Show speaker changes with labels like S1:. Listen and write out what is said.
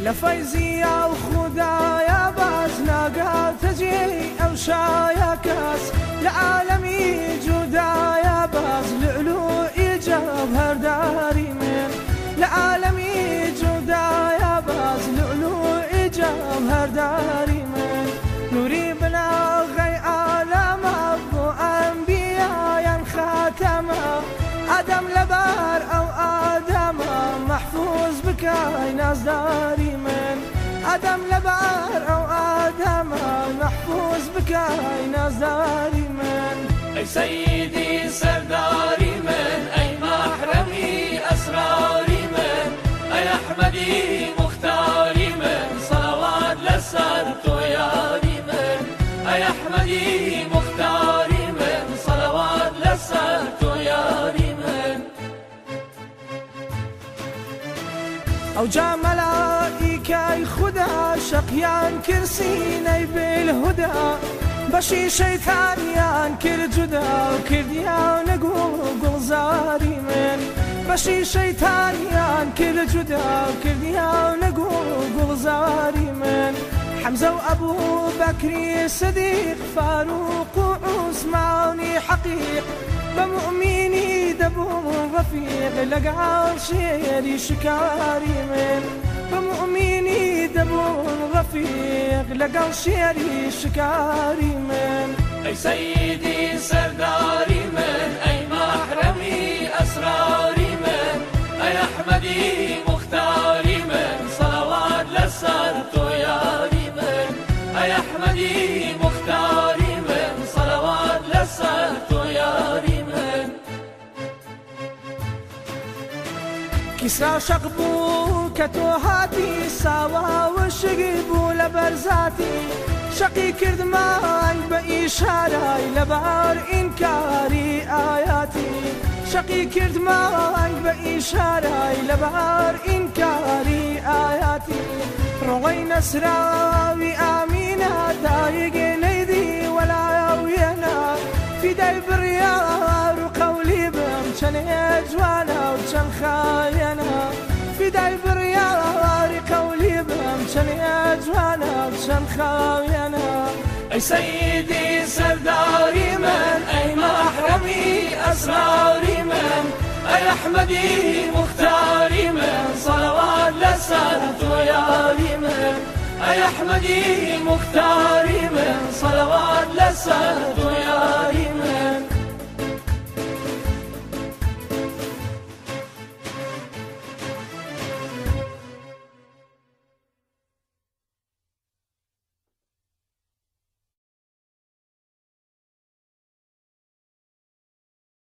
S1: لفيزي او خدايا باز ناقا تجي او شايا كاس لعالمي جودايا باز لؤلؤ جوهر داري من لعالمي جودايا باز لؤلؤ جوهر داري من نوري بنا غي عالم ابو انبياء خاتمه ادم لبار او ادم محفوظ بكاي ناس داري من ادم لبار او ادم محفوظ بكاي ناس داري من
S2: اي سيدي سرداري من اي محرمي اسراري من اي احمدي مختاري من صلوات لسرت ياري من اي احمدي مختاري من صلوات لسرت ياري من
S1: او جا ملائكة خدا شقيان كرسيني بالهدى بشي شيطانيان كر جدا وكرديا ونقول زاري من بشي شيطانيان كر جدا وكرديا ونقول زاري من حمزة وابو بكر صديق فاروق وعثمان حقيق بمؤمني دبون رفيق لقى شيري شكاري من بمؤمني دبون رفيق لقى شيري شكاري من
S2: اي سيدي سرداري من اي محرمي اسراري من اي احمدي مختاري من صلوات لسرت ياري من اي احمدي مختاري من صلوات لسرت ياري من
S1: كسرى شقبو كتوهاتي ساوا وشقبو لبرزاتي شقي كرد ماي بإشارة لبار إنكاري آياتي شقي كرد ماي بإشارة لبار إنكاري آياتي روي نسراوي آمينة دايق نيدي ولا وينا في داي بريار وقولي بمشان يجوانا وشان خاينا في داي بريار قولي بمشان يجوانا وشان خاينا
S2: اي سيدي سرداري من اي محرمي اسراري من اي احمدي مختاري من صلوات لسرت ياري من اي احمدي مختاري من صلوات لسرت ياري